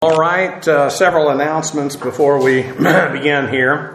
All right, several announcements before we begin here.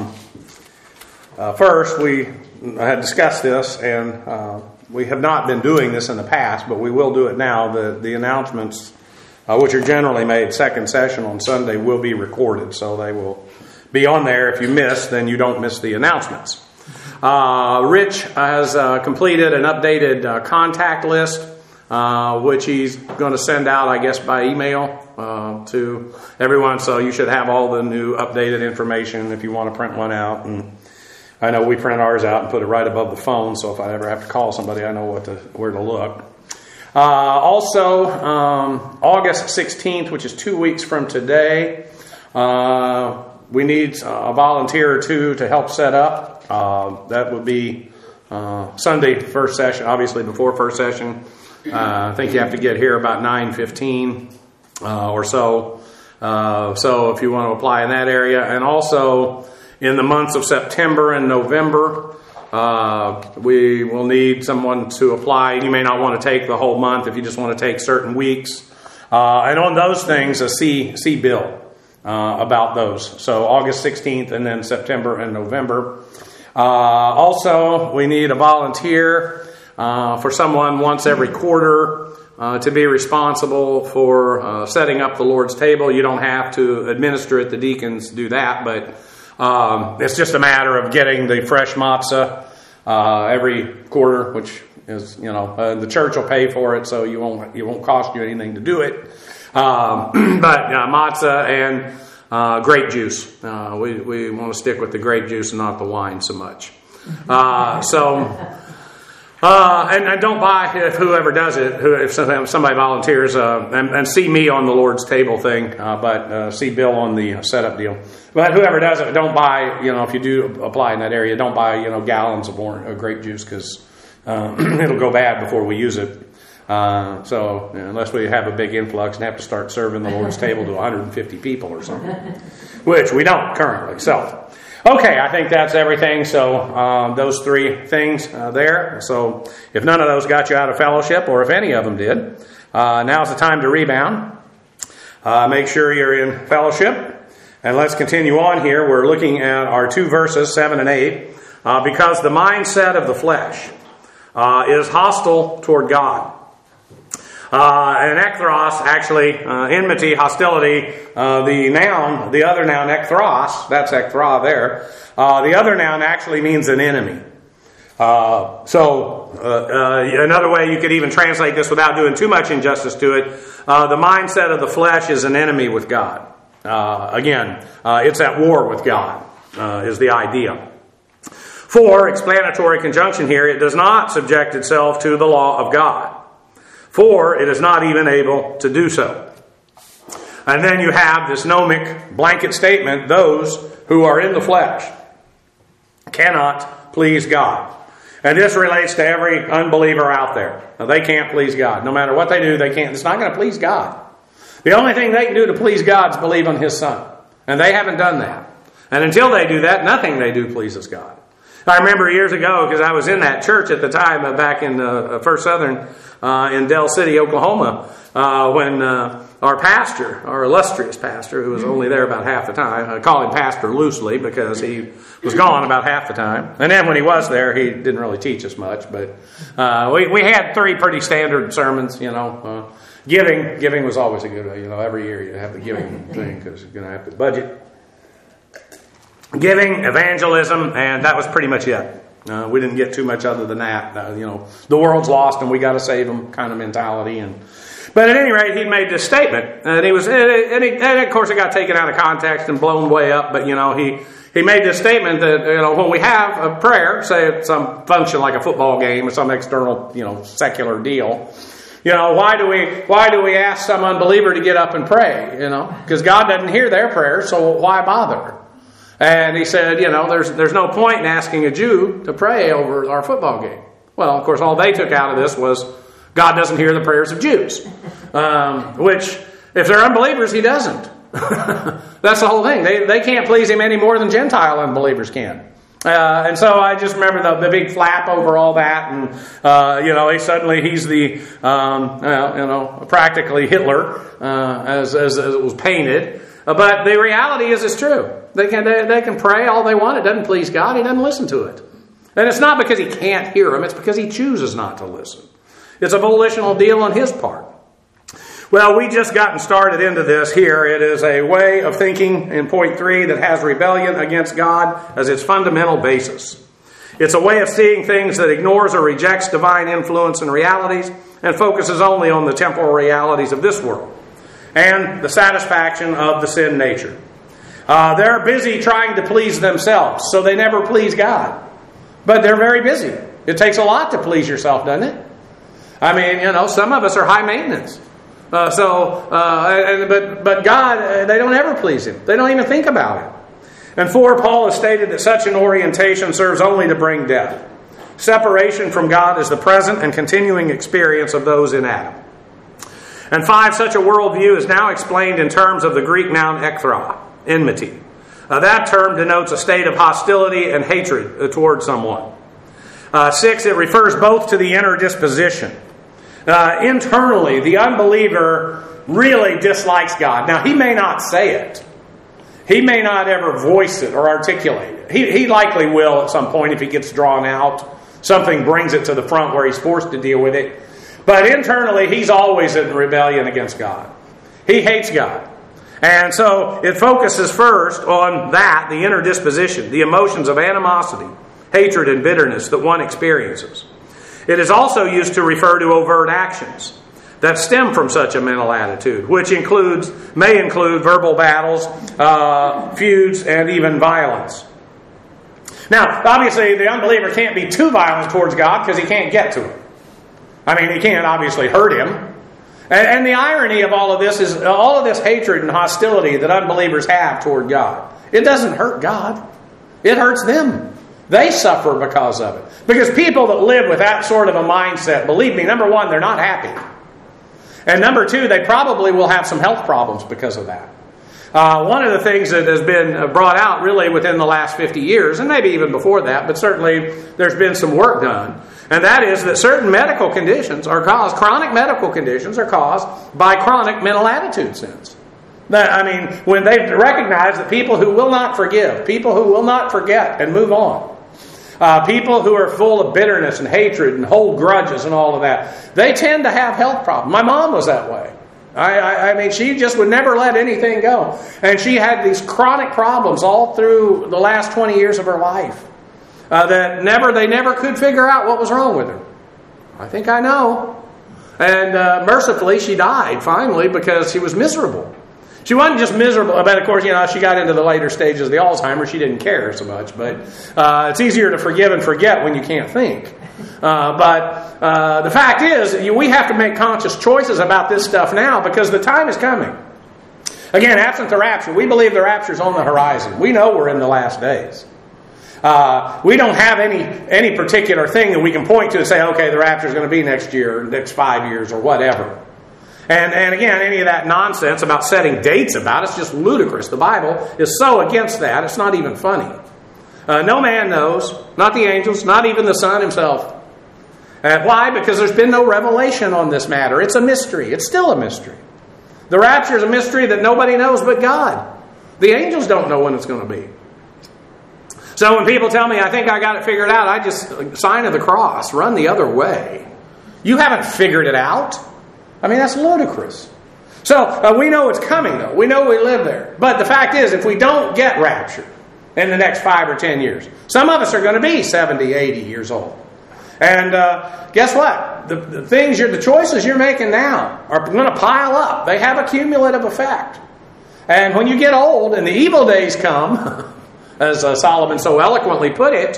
First, we had discussed this, and we have not been doing this in the past, but we will do it now. The announcements, which are generally made second session on Sunday, will be recorded, so they will be on there. If you miss, then you don't miss the announcements. Rich has completed an updated contact list, which he's going to send out, I guess, by email to everyone. So you should have all the new updated information if you want to print one out. And I know we print ours out and put it right above the phone, so if I ever have to call somebody, I know where to look. Also, August 16th, which is 2 weeks from today, we need a volunteer or two to help set up. That would be Sunday, first session, obviously before first session. I think you have to get here about 9:15 or so. So if you want to apply in that area. And also in the months of September and November, we will need someone to apply. You may not want to take the whole month if you just want to take certain weeks. And on those things, see Bill about those. So August 16th and then September and November. Also, we need a volunteer for someone once every quarter to be responsible for setting up the Lord's table. You don't have to administer it. The deacons do that, but it's just a matter of getting the fresh matzah every quarter, which is, the church will pay for it, so it won't cost you anything to do it. But matzah and grape juice. We want to stick with the grape juice and not the wine so much. And don't buy, if whoever does it, if somebody volunteers, and see me on the Lord's table thing, but see Bill on the setup deal. But whoever does it, don't buy, if you do apply in that area, don't buy, gallons of grape juice, because it'll go bad before we use it. So unless we have a big influx and have to start serving the Lord's table to 150 people or something, which we don't currently. So. Okay, I think that's everything. So those three things there. So if none of those got you out of fellowship, or if any of them did, now's the time to rebound. Make sure you're in fellowship. And let's continue on here. We're looking at our two verses, 7 and 8. Because the mindset of the flesh is hostile toward God. And ekthros, actually, enmity, hostility, the other noun, ekthros, that's ekthra there. The other noun actually means an enemy. So another way you could even translate this without doing too much injustice to it, the mindset of the flesh is an enemy with God. Again, it's at war with God, is the idea. For, explanatory conjunction here, it does not subject itself to the law of God. For it is not even able to do so. And then you have this gnomic blanket statement, those who are in the flesh cannot please God. And this relates to every unbeliever out there. Now, they can't please God. No matter what they do, they can't. It's not going to please God. The only thing they can do to please God is believe on His Son. And they haven't done that. And until they do that, nothing they do pleases God. I remember years ago, because I was in that church at the time, back in First Southern in Del City, Oklahoma, when our pastor, our illustrious pastor, who was only there about half the time, I call him pastor loosely because he was gone about half the time. And then when he was there, he didn't really teach us much. But we had three pretty standard sermons, Giving was always a good, every year you have the giving thing because you're going to have to budget. Giving, evangelism, and that was pretty much it. We didn't get too much other than that. The world's lost and we got to save them kind of mentality. But at any rate, he made this statement, and of course it got taken out of context and blown way up. But he made this statement that when we have a prayer, say it's some function like a football game or some external secular deal. Why do we ask some unbeliever to get up and pray? Because God doesn't hear their prayers, so why bother? And he said, there's no point in asking a Jew to pray over our football game. Well, of course, all they took out of this was God doesn't hear the prayers of Jews. Which, if they're unbelievers, He doesn't. That's the whole thing. They can't please Him any more than Gentile unbelievers can. And so I just remember the big flap over all that, and he's the practically Hitler as it was painted. But the reality is, it's true. They can pray all they want. It doesn't please God. He doesn't listen to it, and it's not because he can't hear them. It's because he chooses not to listen. It's a volitional deal on his part. Well, we just gotten started into this here. It is a way of thinking in point 3 that has rebellion against God as its fundamental basis. It's a way of seeing things that ignores or rejects divine influence and realities and focuses only on the temporal realities of this world and the satisfaction of the sin nature. They're busy trying to please themselves, so they never please God. But they're very busy. It takes a lot to please yourself, doesn't it? I mean, some of us are high maintenance. But God, they don't ever please Him. They don't even think about it. And 4, Paul has stated that such an orientation serves only to bring death. Separation from God is the present and continuing experience of those in Adam. And 5, such a worldview is now explained in terms of the Greek noun ekthra, enmity. That term denotes a state of hostility and hatred towards someone. 6, it refers both to the inner disposition. Internally, the unbeliever really dislikes God. Now, he may not say it. He may not ever voice it or articulate it. He likely will at some point if he gets drawn out. Something brings it to the front where he's forced to deal with it. But internally, he's always in rebellion against God. He hates God. And so it focuses first on that, the inner disposition, the emotions of animosity, hatred, and bitterness that one experiences. It is also used to refer to overt actions that stem from such a mental attitude, which may include verbal battles, feuds, and even violence. Now, obviously, the unbeliever can't be too violent towards God because he can't get to him. I mean, he can't obviously hurt him. And the irony of all of this is all of this hatred and hostility that unbelievers have toward God. It doesn't hurt God. It hurts them. They suffer because of it. Because people that live with that sort of a mindset, believe me, number 1, they're not happy. And number 2, they probably will have some health problems because of that. One of the things that has been brought out really within the last 50 years, and maybe even before that, but certainly there's been some work done, and that is that certain medical conditions are caused, chronic medical conditions are caused by chronic mental attitude sins. When they recognize that people who will not forgive, people who will not forget and move on, people who are full of bitterness and hatred and hold grudges and all of that, they tend to have health problems. My mom was that way. She just would never let anything go. And she had these chronic problems all through the last 20 years of her life they never could figure out what was wrong with her. I think I know. And mercifully, she died finally because she was miserable. She wasn't just miserable, but of course, she got into the later stages of the Alzheimer's. She didn't care so much, but it's easier to forgive and forget when you can't think. But the fact is, we have to make conscious choices about this stuff now because the time is coming. Again, absent the rapture, we believe the rapture is on the horizon. We know we're in the last days. We don't have any particular thing that we can point to and say, okay, the rapture is going to be next year, or next 5 years, or whatever. And again, any of that nonsense about setting dates about it's just ludicrous. The Bible is so against that, it's not even funny. No man knows, not the angels, not even the Son himself. Why? Because there's been no revelation on this matter. It's a mystery. It's still a mystery. The rapture is a mystery that nobody knows but God. The angels don't know when it's going to be. So when people tell me, I think I got it figured out, I just, sign of the cross, run the other way. You haven't figured it out. That's ludicrous. So we know it's coming, though. We know we live there. But the fact is, if we don't get raptured in the next 5 or 10 years, some of us are going to be 70, 80 years old. And guess what? The choices you're making now are going to pile up. They have a cumulative effect. And when you get old and the evil days come, as Solomon so eloquently put it,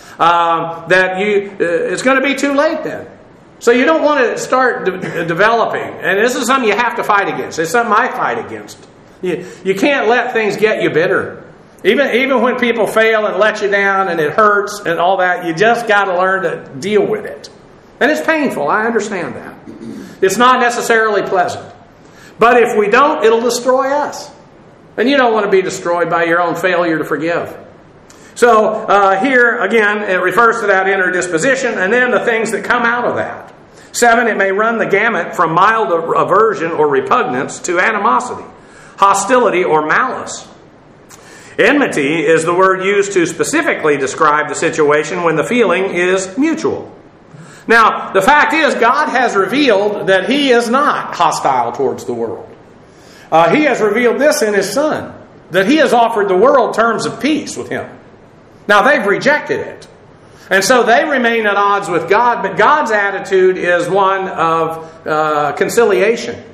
it's going to be too late then. So you don't want to start developing. And this is something you have to fight against. It's something I fight against. You can't let things get you bitter. Even when people fail and let you down and it hurts and all that, you just got to learn to deal with it. And it's painful. I understand that. It's not necessarily pleasant. But if we don't, it'll destroy us. And you don't want to be destroyed by your own failure to forgive. So here, again, it refers to that inner disposition, and then the things that come out of that. 7, it may run the gamut from mild aversion or repugnance to animosity, hostility, or malice. Enmity is the word used to specifically describe the situation when the feeling is mutual. Now, the fact is, God has revealed that He is not hostile towards the world. He has revealed this in His Son, that He has offered the world terms of peace with Him. Now, they've rejected it. And so they remain at odds with God, but God's attitude is one of conciliation.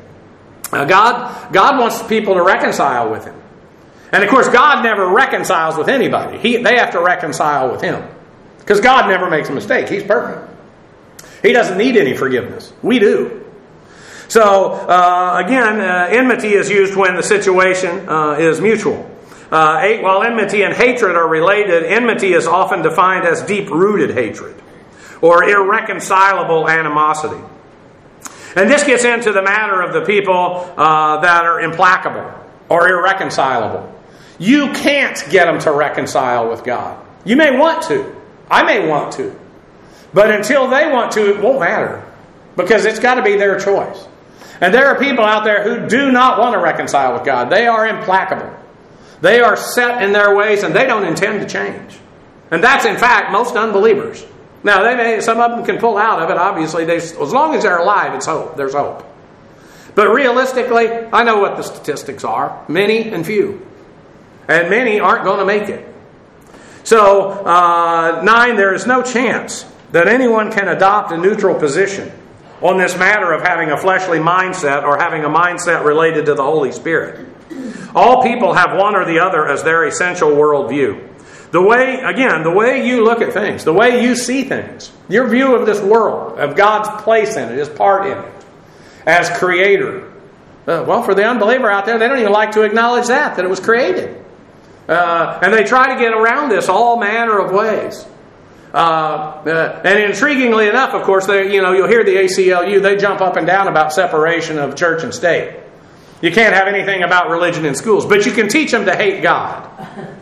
God wants people to reconcile with Him. And of course, God never reconciles with anybody. They have to reconcile with Him. Because God never makes a mistake. He's perfect. He doesn't need any forgiveness. We do. So, again, enmity is used when the situation is mutual. 8, while enmity and hatred are related, enmity is often defined as deep-rooted hatred or irreconcilable animosity. And this gets into the matter of the people that are implacable or irreconcilable. You can't get them to reconcile with God. You may want to. I may want to. But until they want to, it won't matter. Because it's got to be their choice. And there are people out there who do not want to reconcile with God. They are implacable. They are set in their ways and they don't intend to change. And that's, in fact, most unbelievers. Now, some of them can pull out of it, obviously. As long as they're alive, it's hope. There's hope. But realistically, I know what the statistics are. Many and few. And many aren't going to make it. So, 9, there is no chance that anyone can adopt a neutral position on this matter of having a fleshly mindset or having a mindset related to the Holy Spirit. All people have one or the other as their essential worldview. The way you look at things, the way you see things, your view of this world, of God's place in it, His part in it, as Creator. Well, for the unbeliever out there, they don't even like to acknowledge that it was created. And they try to get around this all manner of ways. And intriguingly enough, of course, you'll hear the ACLU, they jump up and down about separation of church and state. You can't have anything about religion in schools, but you can teach them to hate God.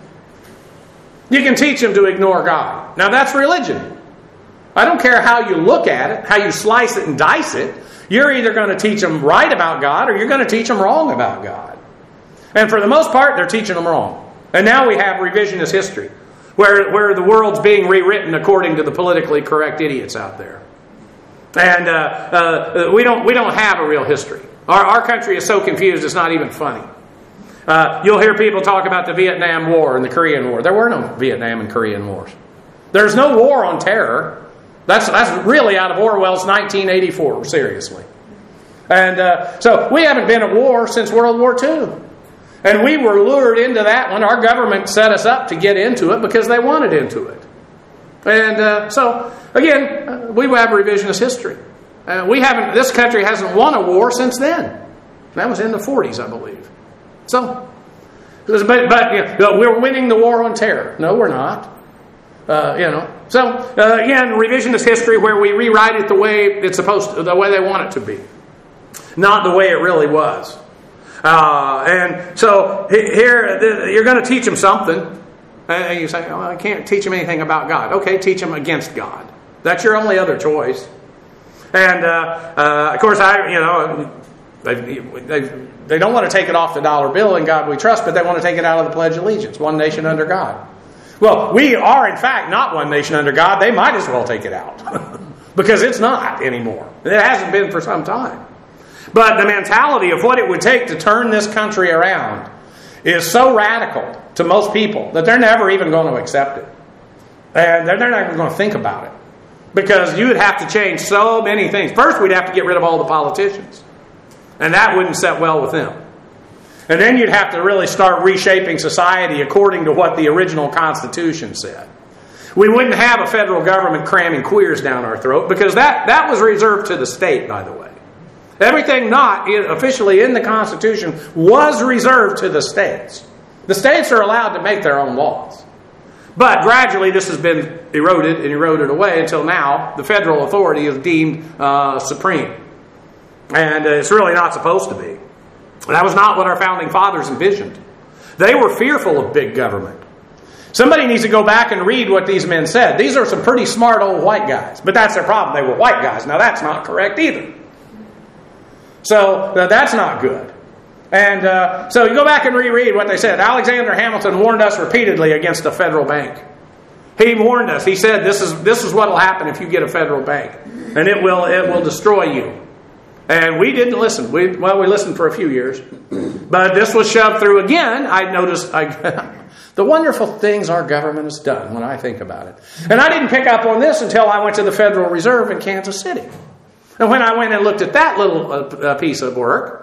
You can teach them to ignore God. Now that's religion. I don't care how you look at it, how you slice it and dice it. You're either going to teach them right about God or you're going to teach them wrong about God. And for the most part, they're teaching them wrong. And now we have revisionist history, where the world's being rewritten according to the politically correct idiots out there. And we don't have a real history. Our country is so confused it's not even funny. You'll hear people talk about the Vietnam War and the Korean War. There were no Vietnam and Korean wars. There's no war on terror. That's really out of Orwell's 1984, seriously. And so we haven't been at war since World War II. And we were lured into that one. Our government set us up to get into it because they wanted into it. And so, again, we have revisionist history. This country hasn't won a war since then. That was in the 40s, I believe. So, but we're winning the war on terror. No, we're not. So, again, revisionist history where we rewrite it the way it's supposed to, the way they want it to be. Not the way it really was. And so here you're going to teach them something. And you say, I can't teach them anything about God. Okay, teach them against God. That's your only other choice. And of course, they don't want to take it off the dollar bill in God we trust, but they want to take it out of the Pledge of Allegiance. One nation under God. Well, we are in fact not one nation under God. They might as well take it out because it's not anymore. It hasn't been for some time. But the mentality of what it would take to turn this country around is so radical to most people that they're never even going to accept it. And they're not even going to think about it. Because you would have to change so many things. First, we'd have to get rid of all the politicians. And that wouldn't set well with them. And then you'd have to really start reshaping society according to what the original Constitution said. We wouldn't have a federal government cramming queers down our throat because that was reserved to the state, by the way. Everything not officially in the Constitution was reserved to the states. The states are allowed to make their own laws. But gradually this has been eroded away until now the federal authority is deemed supreme. And it's really not supposed to be. That was not what our founding fathers envisioned. They were fearful of big government. Somebody needs to go back and read what these men said. These are some pretty smart old white guys. But that's their problem. They were white guys. Now that's not correct either. So that's not good. And so you go back and reread what they said. Alexander Hamilton warned us repeatedly against a federal bank. He warned us. He said, this is what will happen if you get a federal bank. And it will destroy you. And we didn't listen. We listened for a few years. But this was shoved through again. I noticed the wonderful things our government has done when I think about it. And I didn't pick up on this until I went to the Federal Reserve in Kansas City. And when I went and looked at that little piece of work,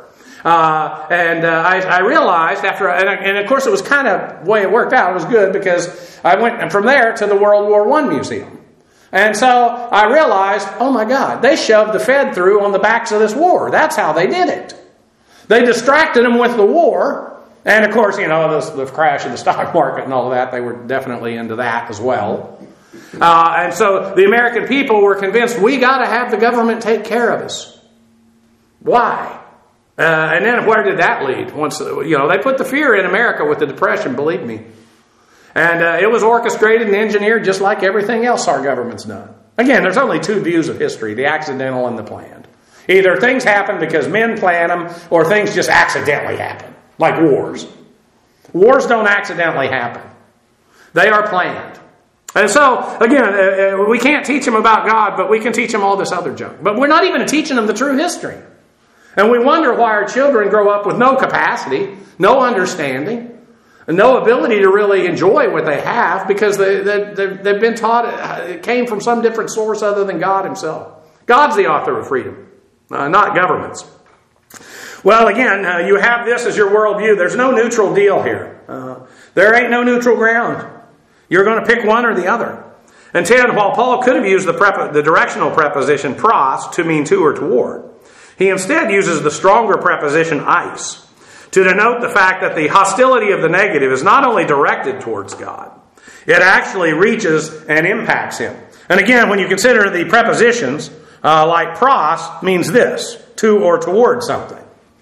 I realized after, and of course it was kind of the way it worked out. It was good because I went from there to the World War I Museum. And so I realized, oh my God, they shoved the Fed through on the backs of this war. That's how they did it. They distracted them with the war. And of course, the crash of the stock market and all of that, they were definitely into that as well. And so the American people were convinced we got to have the government take care of us. Why? And then where did that lead? Once they put the fear in America with the Depression, believe me. And it was orchestrated and engineered just like everything else our government's done. Again, there's only two views of history, the accidental and the planned. Either things happen because men plan them, or things just accidentally happen, like wars. Wars don't accidentally happen. They are planned. And so, again, we can't teach them about God, but we can teach them all this other junk. But we're not even teaching them the true history. And we wonder why our children grow up with no capacity, no understanding, and no ability to really enjoy what they have because they've been taught it came from some different source other than God himself. God's the author of freedom, not governments. Well, again, you have this as your worldview. There's no neutral deal here. There ain't no neutral ground. You're going to pick one or the other. And 10, while Paul could have used the directional preposition pros to mean to or toward, he instead uses the stronger preposition eis to denote the fact that the hostility of the negative is not only directed towards God, it actually reaches and impacts him. And again, when you consider the prepositions, like pros means this, to or toward something.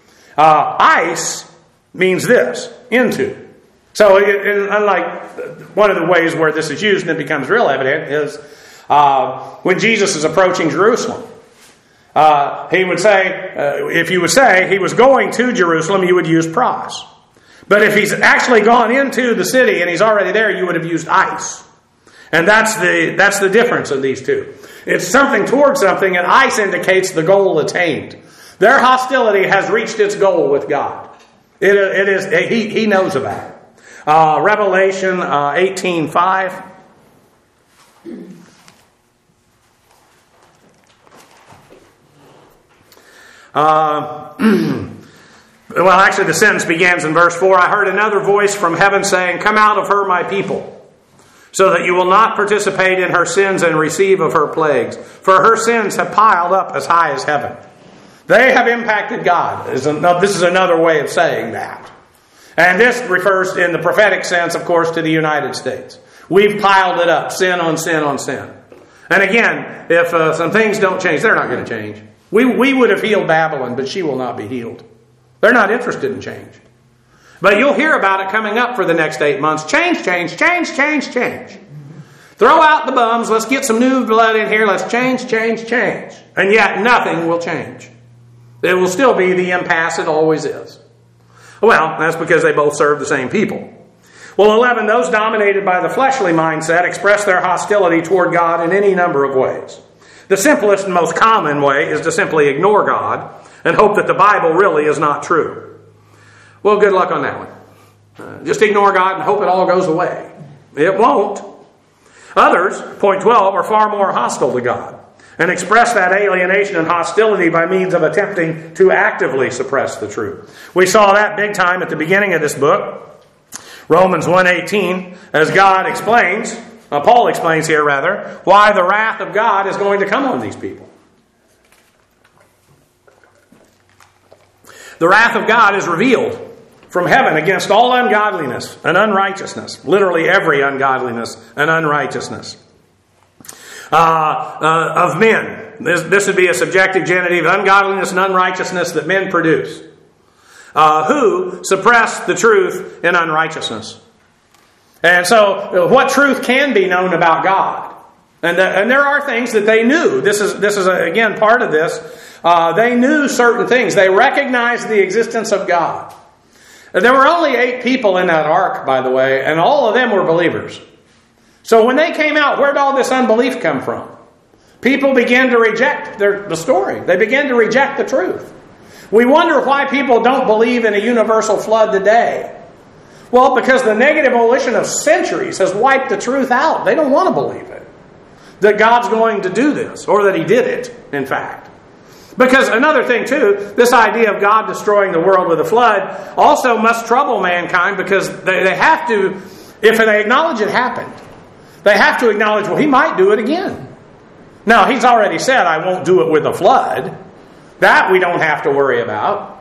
Eis means this, into. So unlike one of the ways where this is used and it becomes real evident is when Jesus is approaching Jerusalem. He would say, if you would say he was going to Jerusalem, you would use pros. But if he's actually gone into the city and he's already there, you would have used eis. And that's the difference of these two. It's something towards something, and eis indicates the goal attained. Their hostility has reached its goal with God. It is he knows about it. Revelation 18:5. Well, actually, the sentence begins in verse 4. I heard another voice from heaven saying, "Come out of her, my people, so that you will not participate in her sins and receive of her plagues. For her sins have piled up as high as heaven." They have impacted God. This is another way of saying that. And this refers in the prophetic sense, of course, to the United States. We've piled it up, sin on sin on sin. And again, if some things don't change, they're not going to change. We would have healed Babylon, but she will not be healed. They're not interested in change. But you'll hear about it coming up for the next 8 months. Change, change, change, change, change. Throw out the bums. Let's get some new blood in here. Let's change, change, change. And yet nothing will change. It will still be the impasse it always is. Well, that's because they both serve the same people. Well, 11, those dominated by the fleshly mindset express their hostility toward God in any number of ways. The simplest and most common way is to simply ignore God and hope that the Bible really is not true. Well, good luck on that one. Just ignore God and hope it all goes away. It won't. Others, point 12, are far more hostile to God and express that alienation and hostility by means of attempting to actively suppress the truth. We saw that big time at the beginning of this book, Romans 1:18, as God explains, Paul explains here rather, why the wrath of God is going to come on these people. The wrath of God is revealed from heaven against all ungodliness and unrighteousness. Literally every ungodliness and unrighteousness. Of men. This would be a subjective genitive, ungodliness and unrighteousness that men produce. Who suppress the truth in unrighteousness. And so what truth can be known about God? And there are things that they knew. This is again, part of this. They knew certain things. They recognized the existence of God. There were only 8 people in that ark, by the way, and all of them were believers. So when they came out, where did all this unbelief come from? People began to reject the story. They began to reject the truth. We wonder why people don't believe in a universal flood today. Well, because the negative volition of centuries has wiped the truth out. They don't want to believe it. That God's going to do this, or that He did it, in fact. Because another thing too, this idea of God destroying the world with a flood also must trouble mankind, because they have to, if they acknowledge it happened, they have to acknowledge, well, He might do it again. Now, He's already said, I won't do it with a flood. That we don't have to worry about.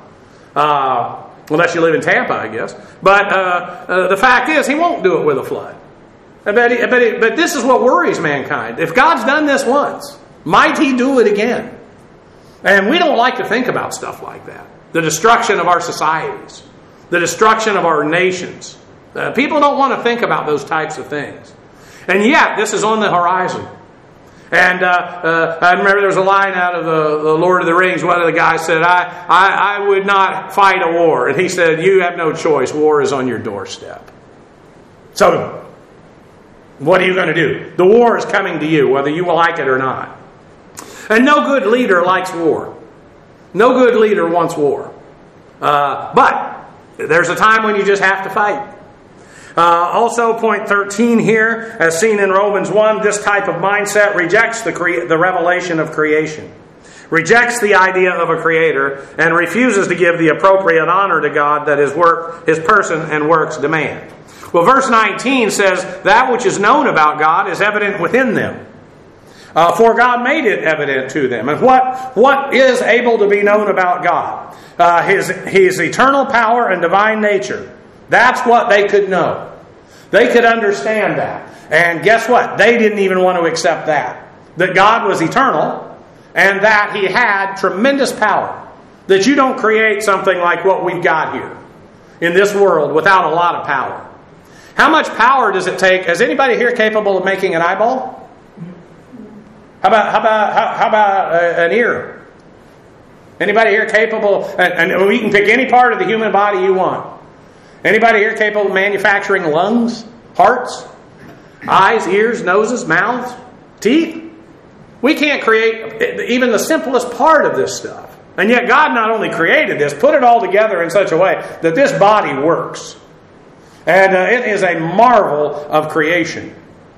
Unless you live in Tampa, I guess. But the fact is, He won't do it with a flood. But this is what worries mankind. If God's done this once, might He do it again? And we don't like to think about stuff like that. The destruction of our societies. The destruction of our nations. People don't want to think about those types of things. And yet, this is on the horizon. And I remember there was a line out of the Lord of the Rings. One of the guys said, I would not fight a war. And he said, you have no choice. War is on your doorstep. So, what are you going to do? The war is coming to you, whether you will like it or not. And no good leader likes war. No good leader wants war. But there's a time when you just have to fight. Also, point 13 here, as seen in Romans 1, this type of mindset rejects the revelation of creation. Rejects the idea of a creator and refuses to give the appropriate honor to God that His person and works demand. Well, verse 19 says, that which is known about God is evident within them. For God made it evident to them. And what is able to be known about God? His eternal power and divine nature. That's what they could know. They could understand that. And guess what? They didn't even want to accept that. That God was eternal and that He had tremendous power. That you don't create something like what we've got here in this world without a lot of power. How much power does it take? Is anybody here capable of making an eyeball? How about an ear? Anybody here capable? And we can pick any part of the human body you want. Anybody here capable of manufacturing lungs, hearts, eyes, ears, noses, mouths, teeth? We can't create even the simplest part of this stuff. And yet God not only created this, put it all together in such a way that this body works. And it is a marvel of creation.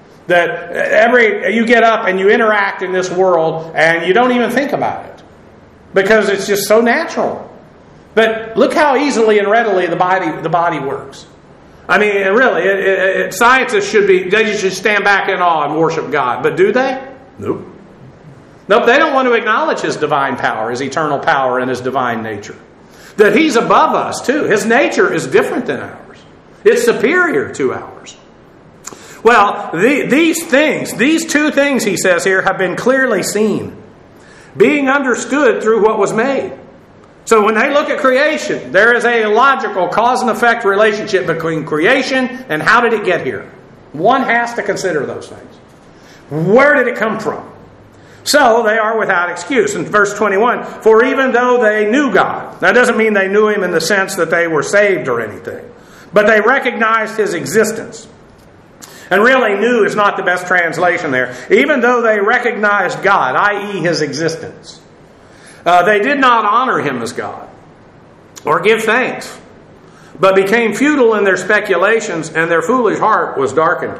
That you get up and you interact in this world and you don't even think about it. Because it's just so natural. But look how easily and readily the body works. I mean, really, scientists should stand back in awe and worship God. But do they? Nope. Nope, they don't want to acknowledge His divine power, His eternal power, and His divine nature. That He's above us, too. His nature is different than ours. It's superior to ours. Well, these two things, he says here, have been clearly seen, being understood through what was made. So when they look at creation, there is a logical cause and effect relationship between creation and how did it get here. One has to consider those things. Where did it come from? So they are without excuse. In verse 21, for even though they knew God, that doesn't mean they knew Him in the sense that they were saved or anything, but they recognized His existence. And really, knew is not the best translation there. Even though they recognized God, i.e. His existence, they did not honor Him as God or give thanks, but became futile in their speculations, and their foolish heart was darkened.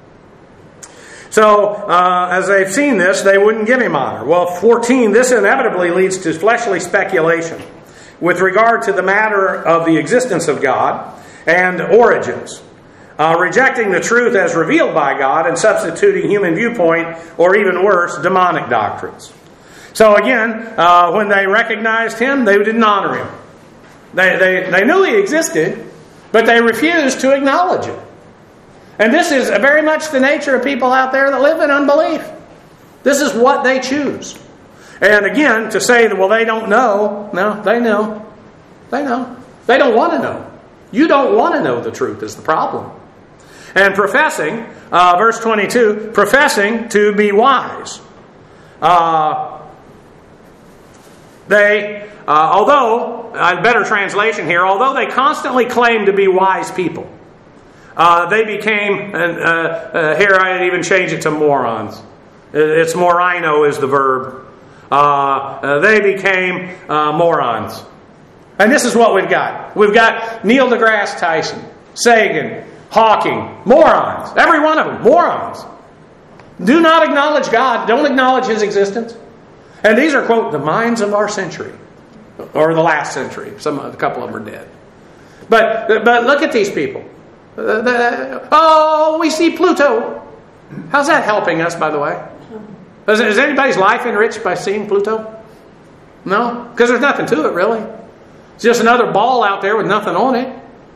So, as they've seen this, they wouldn't give Him honor. Well, 14, this inevitably leads to fleshly speculation with regard to the matter of the existence of God and origins. Rejecting the truth as revealed by God and substituting human viewpoint, or even worse, demonic doctrines. So again, when they recognized Him, they didn't honor Him. They knew He existed, but they refused to acknowledge it. And this is very much the nature of people out there that live in unbelief. This is what they choose. And again, to say that, well, they don't know. No, they know. They know. They don't want to know. You don't want to know the truth is the problem. And professing, verse 22, professing to be wise. Although, a better translation here, although they constantly claimed to be wise people, they became, here I'd even change it to morons. It's morino is the verb. They became morons. And this is what we've got. We've got Neil deGrasse Tyson, Sagan, Hawking, morons. Every one of them, morons. Do not acknowledge God. Don't acknowledge His existence. And these are, quote, the minds of our century. Or the last century. A couple of them are dead. But look at these people. We see Pluto. How's that helping us, by the way? Is anybody's life enriched by seeing Pluto? No? Because there's nothing to it, really. It's just another ball out there with nothing on it.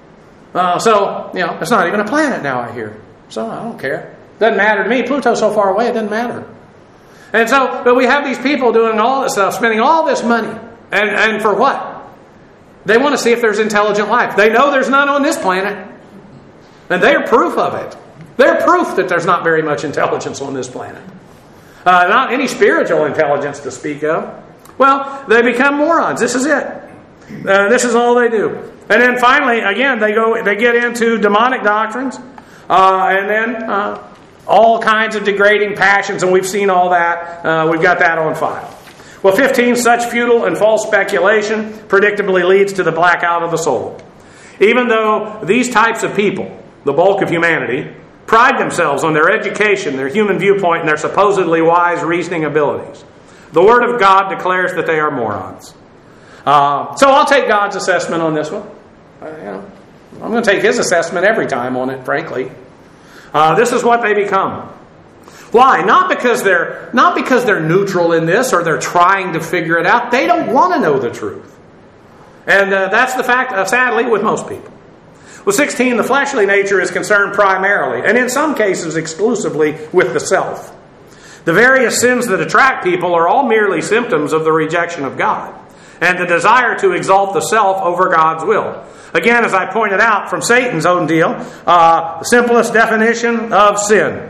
It's not even a planet now, I hear. So I don't care. Doesn't matter to me. Pluto's so far away, it doesn't matter. And so, but we have these people doing all this stuff, spending all this money. And for what? They want to see if there's intelligent life. They know there's none on this planet. And they're proof of it. They're proof that there's not very much intelligence on this planet. Not any spiritual intelligence to speak of. Well, they become morons. This is it. This is all they do. And then finally, again, they get into demonic doctrines. And then all kinds of degrading passions. And we've seen all that. We've got that on file. Well, 15, such futile and false speculation predictably leads to the blackout of the soul. Even though these types of people, the bulk of humanity, pride themselves on their education, their human viewpoint, and their supposedly wise reasoning abilities, the Word of God declares that they are morons. So I'll take God's assessment on this one. I'm going to take His assessment every time on it, frankly. This is what they become. Why? Not because they're neutral in this or they're trying to figure it out. They don't want to know the truth. And that's the fact, sadly, with most people. Well, 16, the fleshly nature is concerned primarily, and in some cases exclusively, with the self. The various sins that attract people are all merely symptoms of the rejection of God and the desire to exalt the self over God's will. Again, as I pointed out from Satan's own deal, the simplest definition of sin.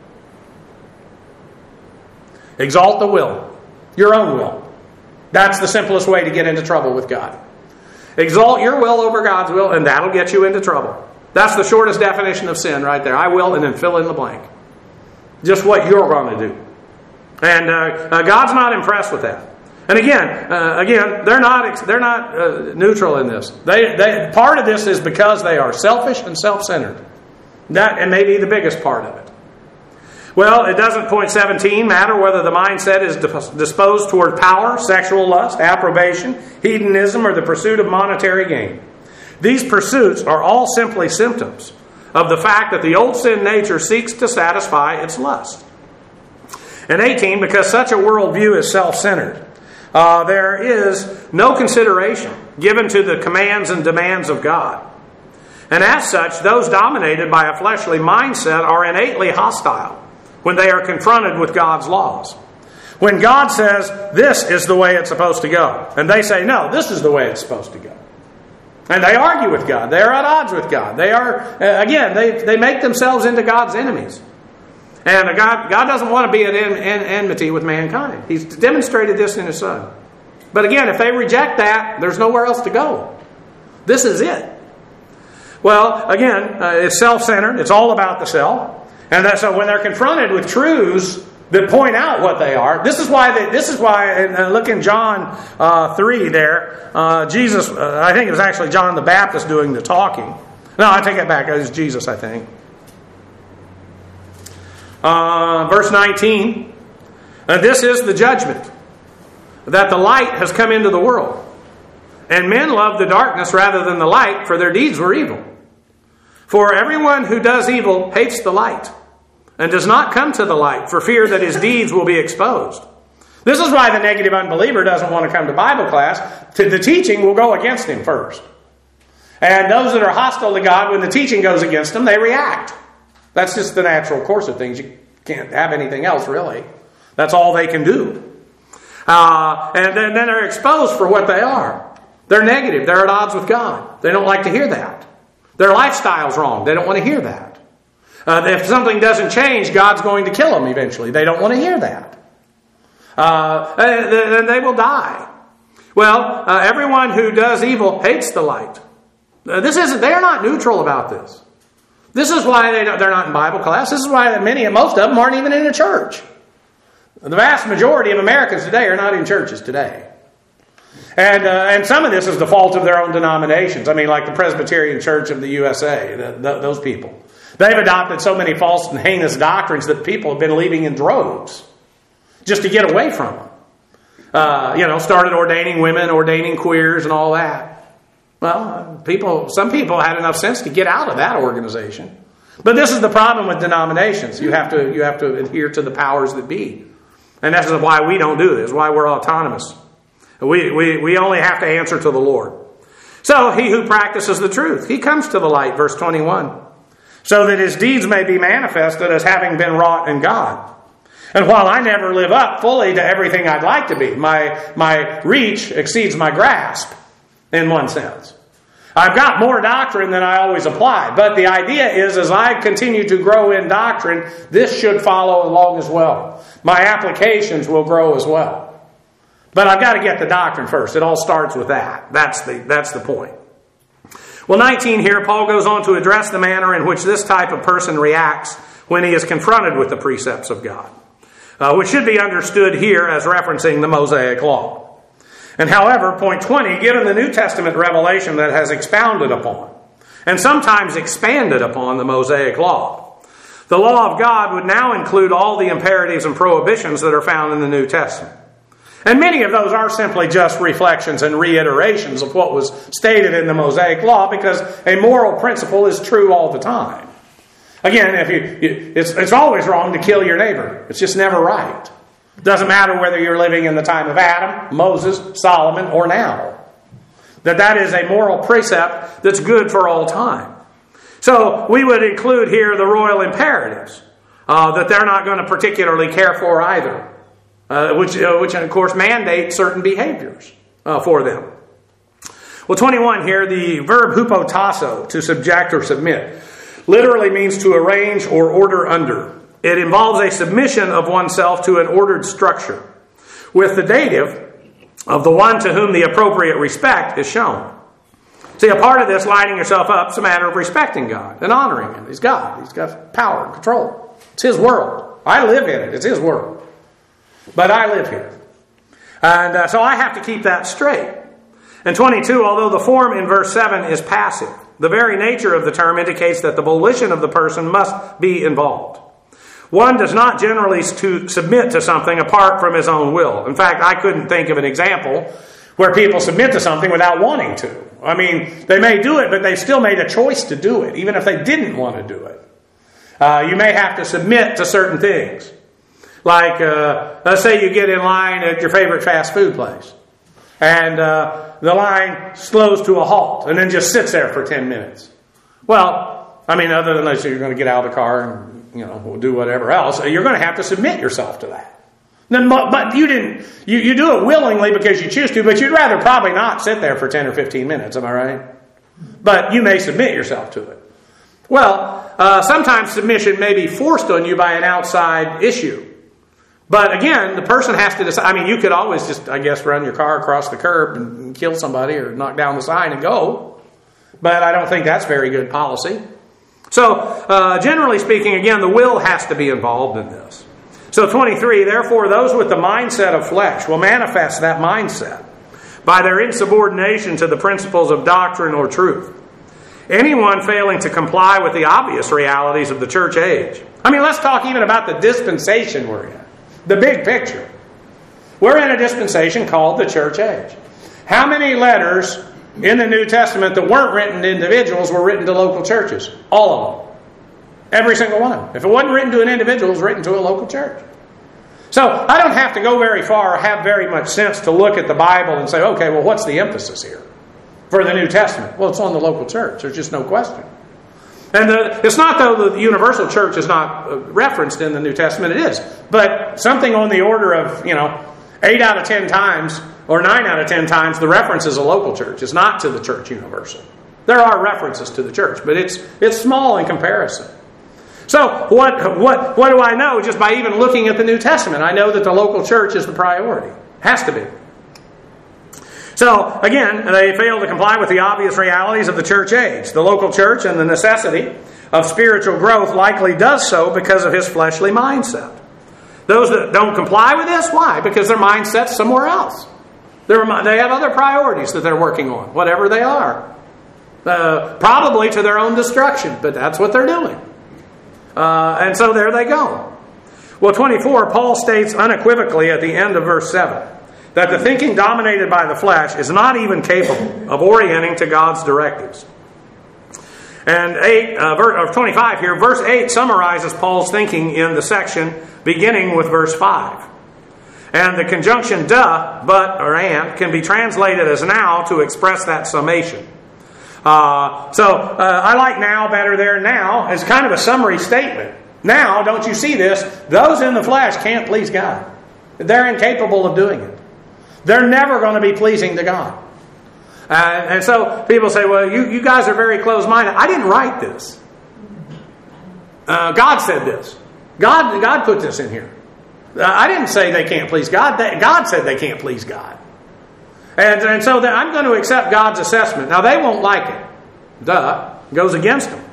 Exalt the will. Your own will. That's the simplest way to get into trouble with God. Exalt your will over God's will, and that'll get you into trouble. That's the shortest definition of sin right there. I will, and then fill in the blank. Just what you're going to do. And God's not impressed with that. And again, they're not neutral in this. They part of this is because they are selfish and self-centered. That and maybe the biggest part of it. Well, it doesn't, point 17, matter whether the mindset is disposed toward power, sexual lust, approbation, hedonism, or the pursuit of monetary gain. These pursuits are all simply symptoms of the fact that the old sin nature seeks to satisfy its lust. And 18, because such a worldview is self-centered, there is no consideration given to the commands and demands of God. And as such, those dominated by a fleshly mindset are innately hostile when they are confronted with God's laws. When God says, this is the way it's supposed to go, and they say, no, this is the way it's supposed to go. And they argue with God. They are at odds with God. They are, again, they make themselves into God's enemies. And God doesn't want to be at enmity with mankind. He's demonstrated this in His Son. But again, if they reject that, there's nowhere else to go. This is it. Well, again, it's self-centered. It's all about the self. And so when they're confronted with truths that point out what they are, this is why, and look in John 3 there, Jesus, I think it was actually John the Baptist doing the talking. No, I take it back. It was Jesus, I think. Verse 19, this is the judgment, that the light has come into the world. And men love the darkness rather than the light, for their deeds were evil. For everyone who does evil hates the light, and does not come to the light, for fear that his deeds will be exposed. This is why the negative unbeliever doesn't want to come to Bible class. The teaching will go against him first. And those that are hostile to God, when the teaching goes against them, they react. That's just the natural course of things. You can't have anything else, really. That's all they can do. And then they're exposed for what they are. They're negative. They're at odds with God. They don't like to hear that. Their lifestyle's wrong. They don't want to hear that. If something doesn't change, God's going to kill them eventually. They don't want to hear that. And they will die. Well, everyone who does evil hates the light. They're not neutral about this. This is why they're not in Bible class. This is why most of them aren't even in a church. The vast majority of Americans today are not in churches today. And some of this is the fault of their own denominations. I mean, like the Presbyterian Church of the USA, those people. They've adopted so many false and heinous doctrines that people have been leaving in droves just to get away from them. Started ordaining women, ordaining queers, and all that. Well, some people had enough sense to get out of that organization. But this is the problem with denominations. You have to adhere to the powers that be. And this is why we don't do this, why we're autonomous. We only have to answer to the Lord. So he who practices the truth, he comes to the light, verse 21, so that his deeds may be manifested as having been wrought in God. And while I never live up fully to everything I'd like to be, my reach exceeds my grasp, in one sense. I've got more doctrine than I always apply. But the idea is, as I continue to grow in doctrine, this should follow along as well. My applications will grow as well. But I've got to get the doctrine first. It all starts with that. That's the point. Well, 19 here, Paul goes on to address the manner in which this type of person reacts when he is confronted with the precepts of God, which should be understood here as referencing the Mosaic Law. And however, point 20, given the New Testament revelation that has expounded upon, and sometimes expanded upon the Mosaic Law, the law of God would now include all the imperatives and prohibitions that are found in the New Testament. And many of those are simply just reflections and reiterations of what was stated in the Mosaic Law, because a moral principle is true all the time. Again, it's always wrong to kill your neighbor. It's just never right. Doesn't matter whether you're living in the time of Adam, Moses, Solomon, or now. That is a moral precept that's good for all time. So we would include here the royal imperatives that they're not going to particularly care for either, which of course mandate certain behaviors for them. Well, 21 here, the verb hupotasso, to subject or submit, literally means to arrange or order under. It involves a submission of oneself to an ordered structure, with the dative of the one to whom the appropriate respect is shown. See, a part of this lining yourself up is a matter of respecting God and honoring Him. He's God. He's got power and control. It's His world. I live in it. It's His world. But I live here. And so I have to keep that straight. And 22, although the form in verse 7 is passive, the very nature of the term indicates that the volition of the person must be involved. One does not generally submit to something apart from his own will. In fact, I couldn't think of an example where people submit to something without wanting to. I mean, they may do it, but they still made a choice to do it, even if they didn't want to do it. You may have to submit to certain things. Like, let's say you get in line at your favorite fast food place, and the line slows to a halt and then just sits there for 10 minutes. Well, I mean, other than that, you're going to get out of the car and do whatever else, you're going to have to submit yourself to that. But you do it willingly because you choose to, but you'd rather probably not sit there for 10 or 15 minutes, am I right? But you may submit yourself to it. Well, sometimes submission may be forced on you by an outside issue. But again, the person has to decide. I mean, you could always just, run your car across the curb and kill somebody or knock down the sign and go. But I don't think that's very good policy. So, generally speaking, again, the will has to be involved in this. So 23, therefore, those with the mindset of flesh will manifest that mindset by their insubordination to the principles of doctrine or truth. Anyone failing to comply with the obvious realities of the church age. I mean, let's talk even about the dispensation we're in. The big picture. We're in a dispensation called the church age. How many letters in the New Testament that weren't written to individuals were written to local churches? All of them. Every single one. If it wasn't written to an individual, it was written to a local church. So I don't have to go very far or have very much sense to look at the Bible and say, okay, well, what's the emphasis here for the New Testament? Well, it's on the local church. There's just no question. And it's not, though, that the universal church is not referenced in the New Testament. It is. But something on the order of, 8 out of 10 times or 9 out of 10 times, the reference is a local church. It's not to the church universal. There are references to the church, but it's small in comparison. So what do I know just by even looking at the New Testament? I know that the local church is the priority. Has to be. So, again, they fail to comply with the obvious realities of the church age. The local church and the necessity of spiritual growth likely does so because of his fleshly mindset. Those that don't comply with this, why? Because their mindset's somewhere else. They have other priorities that they're working on, whatever they are. Probably to their own destruction, but that's what they're doing. And so there they go. Well, 24, Paul states unequivocally at the end of verse 7 that the thinking dominated by the flesh is not even capable of orienting to God's directives. And 25 here, verse 8 summarizes Paul's thinking in the section beginning with verse 5. And the conjunction "duh," "but," or "and" can be translated as "now" to express that summation. I like "now" better there. "Now" is kind of a summary statement. Now, don't you see this? Those in the flesh can't please God. They're incapable of doing it. They're never going to be pleasing to God. And so people say, well, you guys are very closed-minded. I didn't write this. God said this. God put this in here. I didn't say they can't please God. God said they can't please God. And so I'm going to accept God's assessment. Now, they won't like it. Goes against them.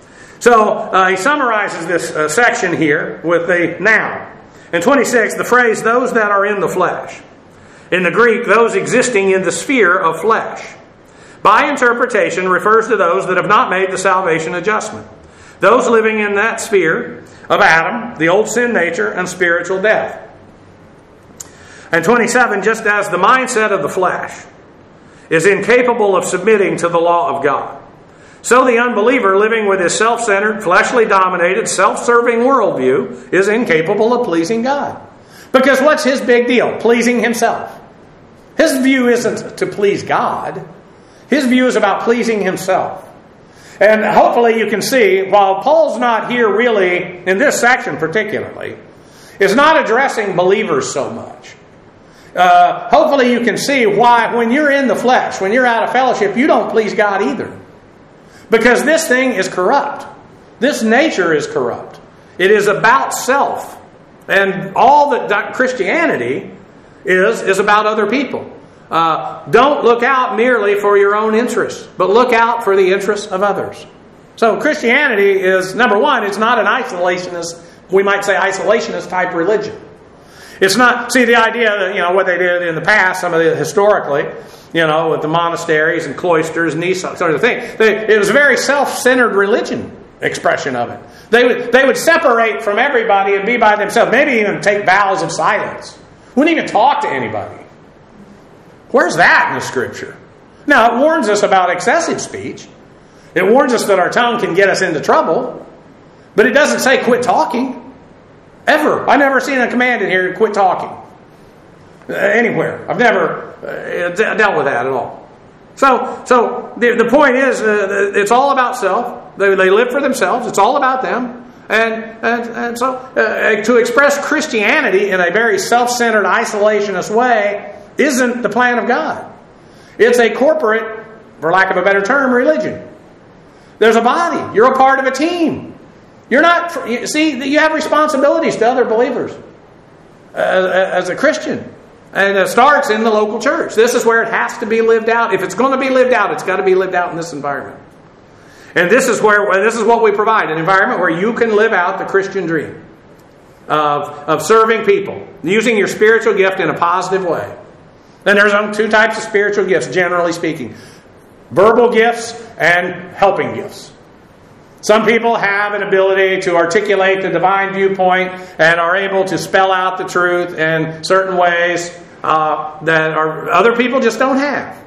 So he summarizes this section here with the "now." In 26, the phrase "those that are in the flesh." In the Greek, those existing in the sphere of flesh. By interpretation, refers to those that have not made the salvation adjustment. Those living in that sphere of Adam, the old sin nature, and spiritual death. And 27, just as the mindset of the flesh is incapable of submitting to the law of God, so the unbeliever living with his self-centered, fleshly dominated, self-serving worldview is incapable of pleasing God. Because what's his big deal? Pleasing himself. His view isn't to please God. His view is about pleasing himself. And hopefully you can see, while Paul's not here really, in this section particularly, is not addressing believers so much. Hopefully you can see why when you're in the flesh, when you're out of fellowship, you don't please God either. Because this thing is corrupt. This nature is corrupt. It is about self. And all that Christianity is about other people. Don't look out merely for your own interests, but look out for the interests of others. So Christianity is, number one, it's not an isolationist, we might say isolationist type religion. It's not, see the idea that, what they did in the past, some of the historically, with the monasteries and cloisters and these sort of things. It was a very self-centered religion expression of it. They would separate from everybody and be by themselves. Maybe even take vows of silence. Wouldn't even talk to anybody. Where's that in the Scripture? Now, it warns us about excessive speech. It warns us that our tongue can get us into trouble. But it doesn't say quit talking. Ever. I've never seen a command in here to quit talking. Anywhere. I've never dealt with that at all. So the point is, it's all about self. They live for themselves. It's all about them. And so to express Christianity in a very self-centered, isolationist way isn't the plan of God. It's a corporate, for lack of a better term, religion. There's a body. You're a part of a team. You're not. See, you have responsibilities to other believers as a Christian. And it starts in the local church. This is where it has to be lived out. If it's going to be lived out, it's got to be lived out in this environment. And this is what we provide, an environment where you can live out the Christian dream of serving people, using your spiritual gift in a positive way. And there's two types of spiritual gifts, generally speaking. Verbal gifts and helping gifts. Some people have an ability to articulate the divine viewpoint and are able to spell out the truth in certain ways that other people just don't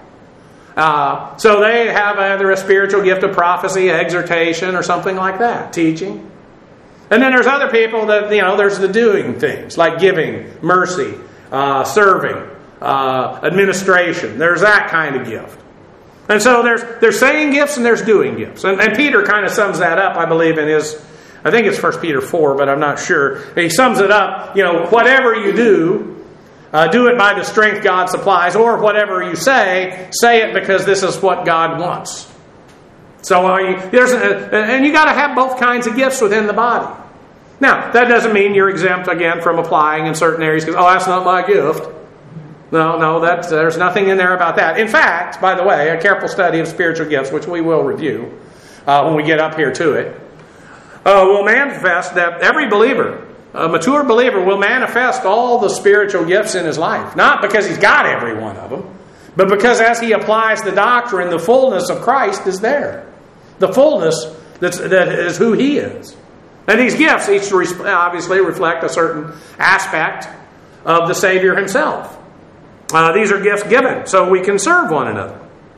have. So they have either a spiritual gift of prophecy, exhortation, or something like that, teaching. And then there's other people that, there's the doing things, like giving, mercy, serving, administration. There's that kind of gift. And so there's saying gifts and there's doing gifts. And Peter kind of sums that up, I believe, in his, I think it's 1 Peter 4, but I'm not sure. He sums it up, whatever you do it by the strength God supplies, or whatever you say it because this is what God wants. So and you got to have both kinds of gifts within the body. Now, that doesn't mean you're exempt, again, from applying in certain areas because, that's not my gift. No, there's nothing in there about that. In fact, by the way, a careful study of spiritual gifts, which we will review when we get up here to it, will manifest that every believer, a mature believer, will manifest all the spiritual gifts in his life. Not because he's got every one of them, but because as he applies the doctrine, the fullness of Christ is there. The fullness that is who he is. And these gifts each obviously reflect a certain aspect of the Savior himself. These are gifts given so we can serve one another.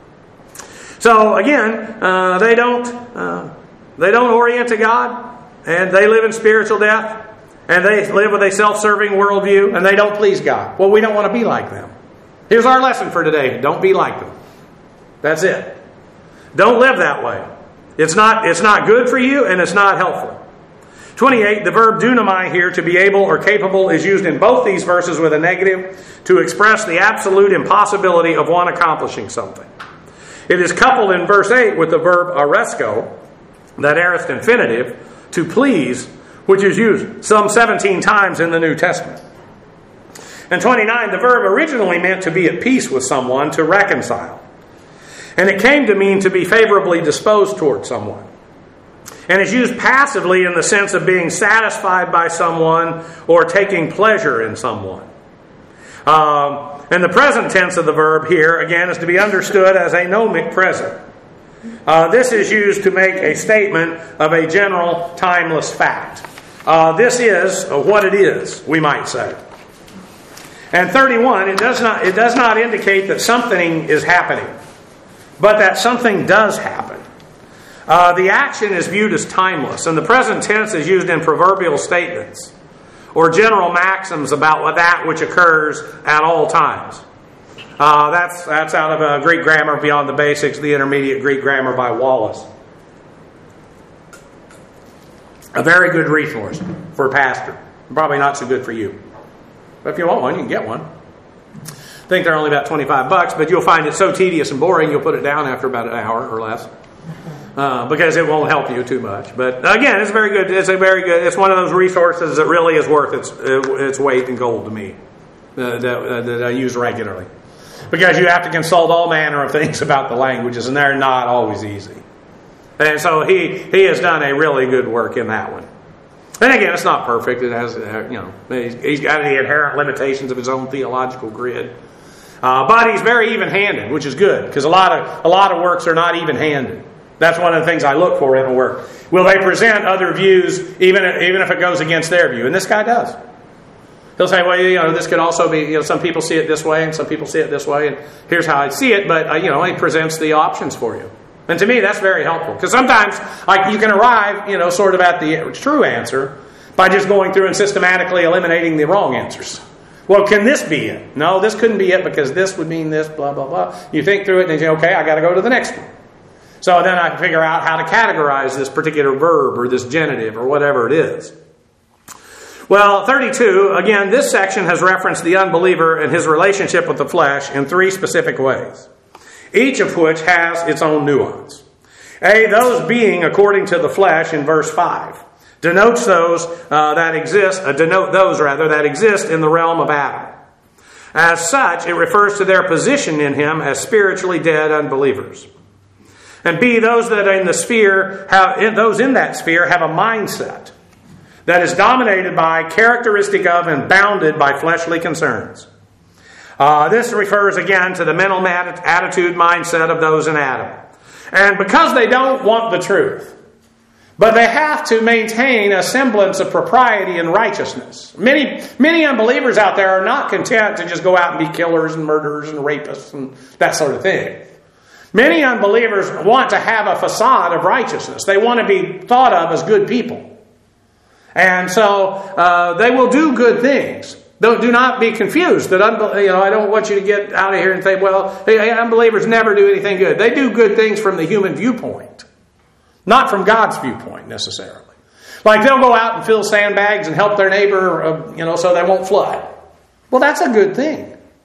So again, they don't orient to God, and they live in spiritual death, and they live with a self-serving worldview, and they don't please God. Well, we don't want to be like them. Here's our lesson for today. Don't be like them. That's it. Don't live that way. It's not good for you, and it's not helpful. 28, the verb dunamai here, to be able or capable, is used in both these verses with a negative to express the absolute impossibility of one accomplishing something. It is coupled in verse 8 with the verb aresco, that aorist infinitive, to please, which is used some 17 times in the New Testament. And 29, the verb originally meant to be at peace with someone, to reconcile. And it came to mean to be favorably disposed toward someone. And is used passively in the sense of being satisfied by someone or taking pleasure in someone. And the present tense of the verb here, again, is to be understood as a nomic present. This is used to make a statement of a general, timeless fact. This is what it is, we might say. And 31, it does not indicate that something is happening, but that something does happen. The action is viewed as timeless, and the present tense is used in proverbial statements or general maxims about that which occurs at all times. That's out of Greek Grammar Beyond the Basics, the Intermediate Greek Grammar by Wallace. A very good resource for a pastor. Probably not so good for you. But if you want one, you can get one. I think they're only about $25, but you'll find it so tedious and boring, you'll put it down after about an hour or less. Because it won't help you too much. But again, it's very good. It's one of those resources that really is worth its weight in gold to me. That I use regularly. Because you have to consult all manner of things about the languages, and they're not always easy. And so he has done a really good work in that one. And again, it's not perfect. It has, he's got the inherent limitations of his own theological grid. But he's very even-handed, which is good, because a lot of works are not even-handed. That's one of the things I look for in a work. Will they present other views, even if it goes against their view? And this guy does. He'll say, well, this could also be, some people see it this way, and some people see it this way, and here's how I see it. But he presents the options for you. And to me, that's very helpful, because sometimes you can arrive, sort of at the true answer by just going through and systematically eliminating the wrong answers. Well, can this be it? No, this couldn't be it because this would mean this, blah, blah, blah. You think through it and you say, okay, I got to go to the next one. So then I can figure out how to categorize this particular verb or this genitive or whatever it is. Well, 32, again, this section has referenced the unbeliever and his relationship with the flesh in 3 specific ways, each of which has its own nuance. Those being according to the flesh in verse 5 denote those that exist in the realm of Adam. As such, it refers to their position in him as spiritually dead unbelievers. And B, those that in the sphere those in that sphere have a mindset that is dominated by, characteristic of, and bounded by fleshly concerns. This refers again to the mental attitude mindset of those in Adam. And because they don't want the truth, but they have to maintain a semblance of propriety and righteousness. Many unbelievers out there are not content to just go out and be killers and murderers and rapists and that sort of thing. Many unbelievers want to have a facade of righteousness. They want to be thought of as good people. And so they will do good things. Do not be confused. That I don't want you to get out of here and say, well, unbelievers never do anything good. They do good things from the human viewpoint, not from God's viewpoint necessarily. Like they'll go out and fill sandbags and help their neighbor, so they won't flood. Well, that's a good thing.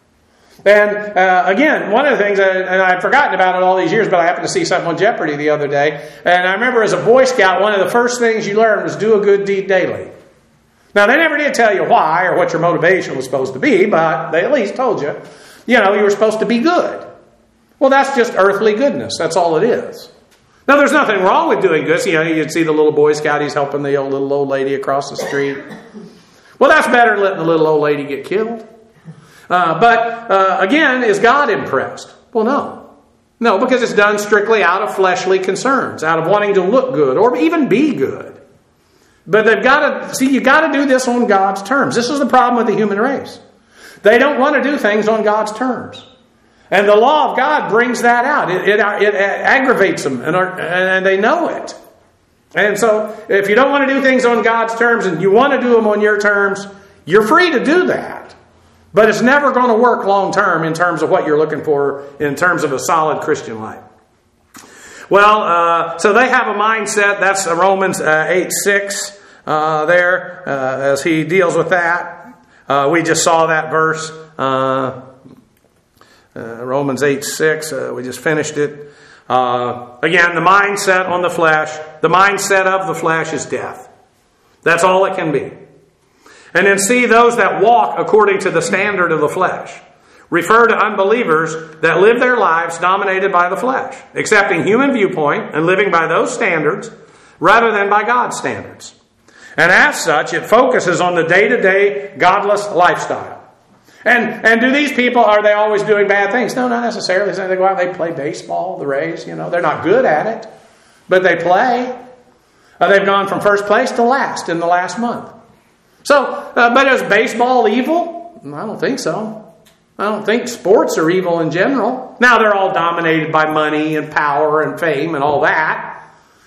And again, one of the things, and I'd forgotten about it all these years, but I happened to see something on Jeopardy the other day. And I remember as a Boy Scout, one of the first things you learned was do a good deed daily. Now, they never did tell you why or what your motivation was supposed to be, but they at least told you, you were supposed to be good. Well, that's just earthly goodness. That's all it is. Now, there's nothing wrong with doing good. You'd see the little Boy Scout, he's helping the little old lady across the street. Well, that's better than letting the little old lady get killed. But again, is God impressed? Well, no. No, because it's done strictly out of fleshly concerns, out of wanting to look good or even be good. But you've got to do this on God's terms. This is the problem with the human race. They don't want to do things on God's terms. And the law of God brings that out. It aggravates them, and they know it. And so, if you don't want to do things on God's terms and you want to do them on your terms, you're free to do that. But it's never going to work long term in terms of what you're looking for in terms of a solid Christian life. Well, so they have a mindset. That's Romans 8:6 there as he deals with that. We just saw that verse. Romans 8:6. We just finished it. Again, the mindset on the flesh. The mindset of the flesh is death. That's all it can be. And then see those that walk according to the standard of the flesh. Refer to unbelievers that live their lives dominated by the flesh, accepting human viewpoint and living by those standards rather than by God's standards. And as such, it focuses on the day-to-day godless lifestyle. And do these people, are they always doing bad things? No, not necessarily. They go out and they play baseball, the Rays, they're not good at it, but they play. They've gone from first place to last in the last month. So, but is baseball evil? I don't think so. I don't think sports are evil in general. Now, they're all dominated by money and power and fame and all that.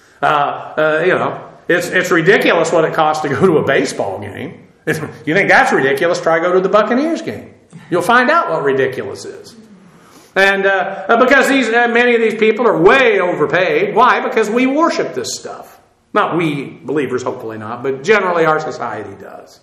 It's ridiculous what it costs to go to a baseball game. If you think that's ridiculous, try go to the Buccaneers game. You'll find out what ridiculous is. And because many of these people are way overpaid. Why? Because we worship this stuff. Not we, believers, hopefully not, but generally our society does.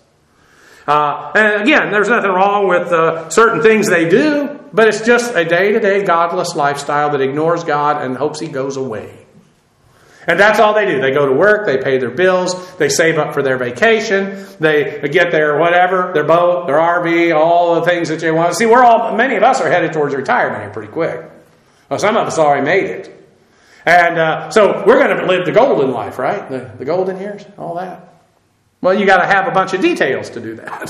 And again, there's nothing wrong with certain things they do, but it's just a day-to-day godless lifestyle that ignores God and hopes He goes away. And that's all they do. They go to work, they pay their bills, they save up for their vacation, they get their whatever, their boat, their RV, all the things that they want. See, many of us are headed towards retirement pretty quick. Well, some of us already made it. And so we're going to live the golden life, right? The golden years, all that. Well, you got to have a bunch of details to do that.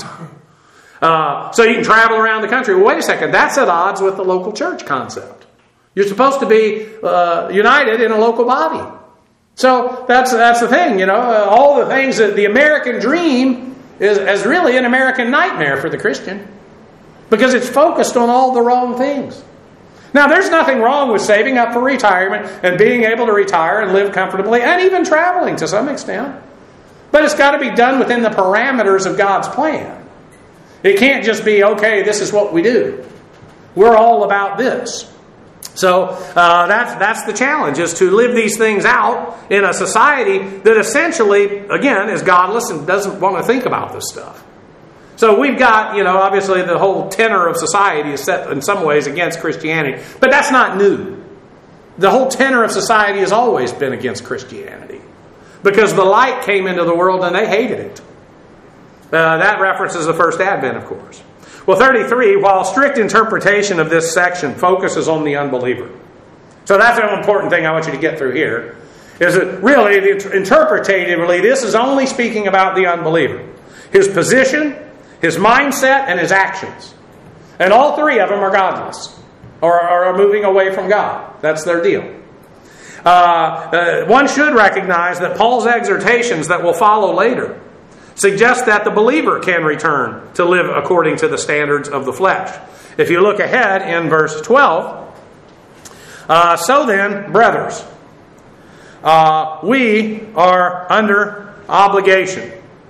So you can travel around the country. Well, wait a second. That's at odds with the local church concept. You're supposed to be united in a local body. So that's the thing, all the things that the American dream is really an American nightmare for the Christian. Because it's focused on all the wrong things. Now, there's nothing wrong with saving up for retirement and being able to retire and live comfortably and even traveling to some extent. But it's got to be done within the parameters of God's plan. It can't just be, okay, this is what we do. We're all about this. So that's the challenge, is to live these things out in a society that essentially, again, is godless and doesn't want to think about this stuff. So we've got, obviously the whole tenor of society is set in some ways against Christianity. But that's not new. The whole tenor of society has always been against Christianity. Because the light came into the world and they hated it. That references the first advent, of course. Well, 33, while strict interpretation of this section focuses on the unbeliever. So that's an important thing I want you to get through here. Is that really, interpretatively, this is only speaking about the unbeliever. His position, his mindset, and his actions. And all three of them are godless. Or are moving away from God. That's their deal. One should recognize that Paul's exhortations that will follow later suggest that the believer can return to live according to the standards of the flesh. If you look ahead in verse 12, so then, brothers, we are under obligation,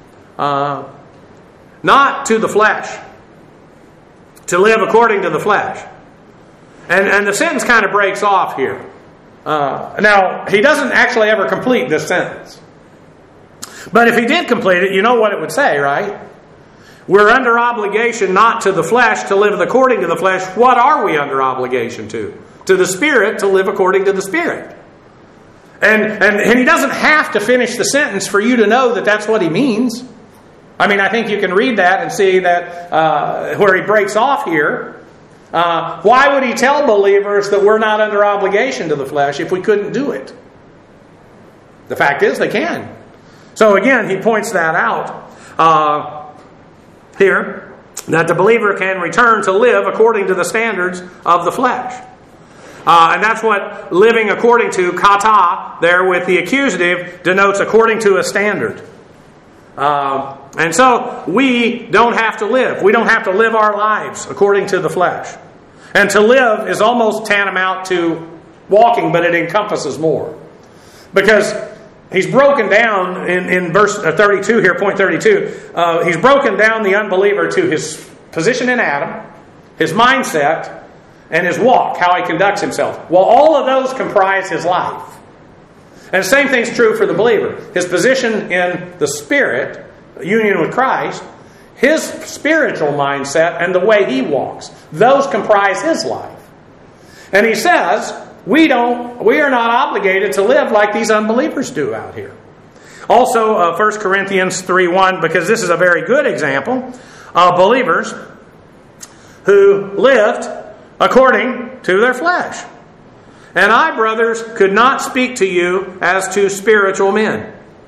not to the flesh, to live according to the flesh. And the sentence kind of breaks off here. Now, he doesn't actually ever complete this sentence. But if he did complete it, you know what it would say, right? We're under obligation not to the flesh to live according to the flesh. What are we under obligation to? To the Spirit to live according to the Spirit. And he doesn't have to finish the sentence for you to know that that's what he means. I mean, I think you can read that and see that where he breaks off here. Why would he tell believers that we're not under obligation to the flesh if we couldn't do it? The fact is, they can. So again, he points that out here, that the believer can return to live according to the standards of the flesh. And that's what living according to, kata, there with the accusative, denotes according to a standard. And so we don't have to live. We don't have to live our lives according to the flesh. And to live is almost tantamount to walking, but it encompasses more. Because he's broken down in verse 32 here, point 32. He's broken down the unbeliever to his position in Adam, his mindset, and his walk, how he conducts himself. Well, all of those comprise his life. And the same thing's true for the believer. His position in the Spirit, union with Christ, his spiritual mindset, and the way he walks. Those comprise his life. And he says, we are not obligated to live like these unbelievers do out here. Also, 1 Corinthians 3:1, because this is a very good example of believers who lived according to their flesh. And I, brothers, could not speak to you as to spiritual men,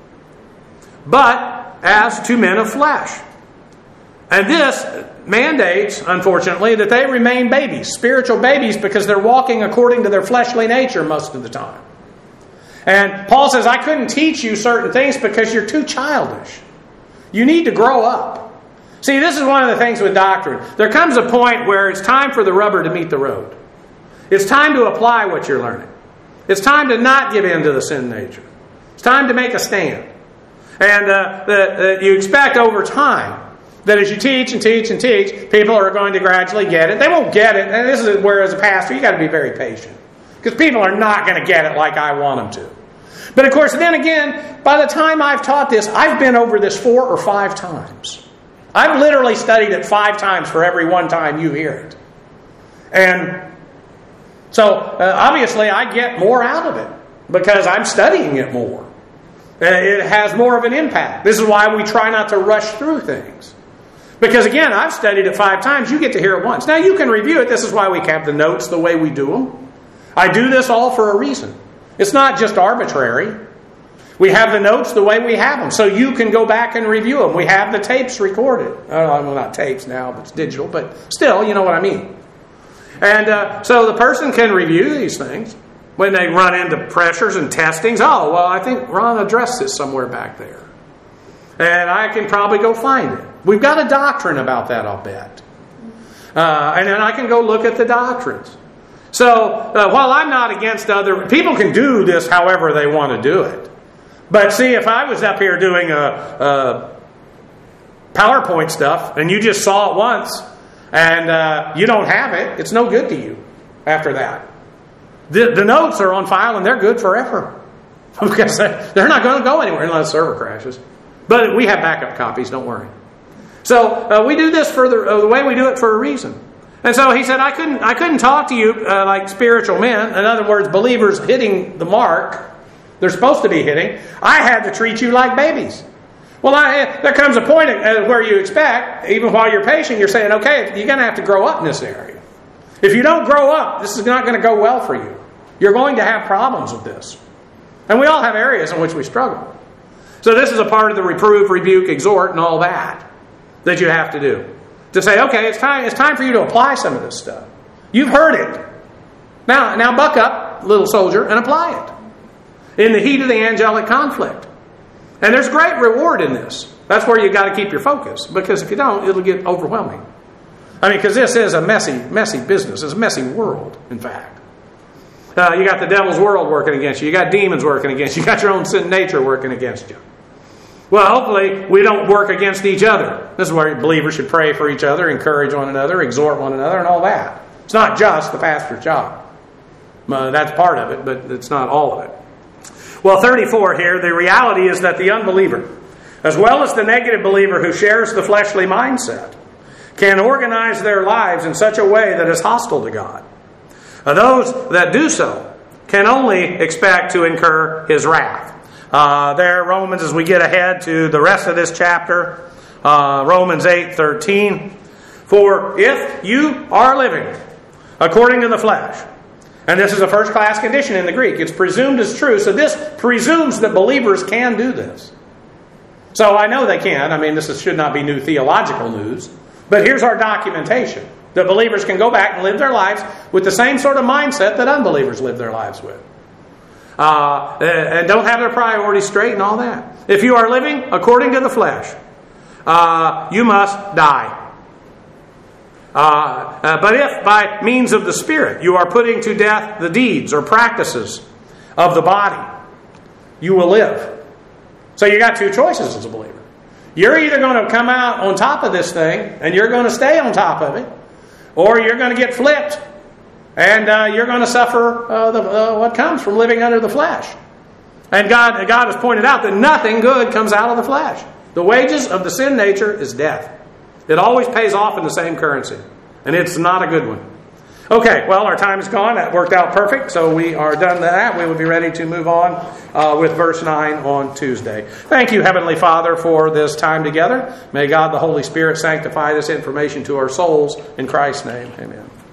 but as to men of flesh. And this mandates, unfortunately, that they remain babies, spiritual babies, because they're walking according to their fleshly nature most of the time. And Paul says, I couldn't teach you certain things because you're too childish. You need to grow up. See, this is one of the things with doctrine. There comes a point where it's time for the rubber to meet the road. It's time to apply what you're learning. It's time to not give in to the sin nature. It's time to make a stand. And you expect over time that as you teach and teach and teach, people are going to gradually get it. They won't get it. And this is where, as a pastor, you've got to be very patient. Because people are not going to get it like I want them to. But of course, then again, by the time I've taught this, I've been over this 4 or 5 times. I've literally studied it 5 times for every one time you hear it. And so, obviously, I get more out of it because I'm studying it more. It has more of an impact. This is why we try not to rush through things. Because, again, I've studied it 5 times. You get to hear it once. Now, you can review it. This is why we have the notes the way we do them. I do this all for a reason. It's not just arbitrary. We have the notes the way we have them, so you can go back and review them. We have the tapes recorded. Well, not tapes now, but it's digital, but still, you know what I mean. And so the person can review these things when they run into pressures and testings. Oh, well, I think Ron addressed this somewhere back there. And I can probably go find it. We've got a doctrine about that, I'll bet. And then I can go look at the doctrines. So while I'm not against other... People can do this however they want to do it. But see, if I was up here doing a PowerPoint stuff and you just saw it once and you don't have it, it's no good to you after that. The notes are on file and they're good forever. Because they're not going to go anywhere unless the server crashes. But we have backup copies, don't worry. So we do this for the way we do it for a reason. And so he said, I couldn't talk to you like spiritual men. In other words, believers hitting the mark they're supposed to be hitting. I had to treat you like babies. Well, there comes a point where you expect, even while you're patient, you're saying, okay, you're going to have to grow up in this area. If you don't grow up, this is not going to go well for you. You're going to have problems with this. And we all have areas in which we struggle. So this is a part of the reprove, rebuke, exhort, and all that you have to do. To say, okay, it's time for you to apply some of this stuff. You've heard it. Now buck up, little soldier, and apply it. In the heat of the angelic conflict. And there's great reward in this. That's where you got to keep your focus. Because if you don't, it'll get overwhelming. I mean, because this is a messy business. It's a messy world, in fact. You got the devil's world working against you. You got demons working against you. You got your own sin nature working against you. Well, hopefully, we don't work against each other. This is where believers should pray for each other, encourage one another, exhort one another, and all that. It's not just the pastor's job. That's part of it, but it's not all of it. Well, 34 here, the reality is that the unbeliever as well as the negative believer who shares the fleshly mindset, can organize their lives in such a way that is hostile to God. Those that do so can only expect to incur His wrath. There, Romans, as we get ahead to the rest of this chapter, Romans 8:13. For if you are living according to the flesh, and this is a first-class condition in the Greek, it's presumed as true, so this presumes that believers can do this. So I know they can. I mean, this should not be new theological news, but here's our documentation. That believers can go back and live their lives with the same sort of mindset that unbelievers live their lives with. And don't have their priorities straight and all that. If you are living according to the flesh, you must die. But if by means of the Spirit you are putting to death the deeds or practices of the body, you will live. So you got two choices as a believer. You're either going to come out on top of this thing and you're going to stay on top of it, or you're going to get flipped and you're going to suffer what comes from living under the flesh. And God has pointed out that nothing good comes out of the flesh. The wages of the sin nature is death. It always pays off in the same currency. And it's not a good one. Okay, well, our time is gone. That worked out perfect. So we are done that. We will be ready to move on with verse 9 on Tuesday. Thank you, Heavenly Father, for this time together. May God the Holy Spirit sanctify this information to our souls. In Christ's name, amen.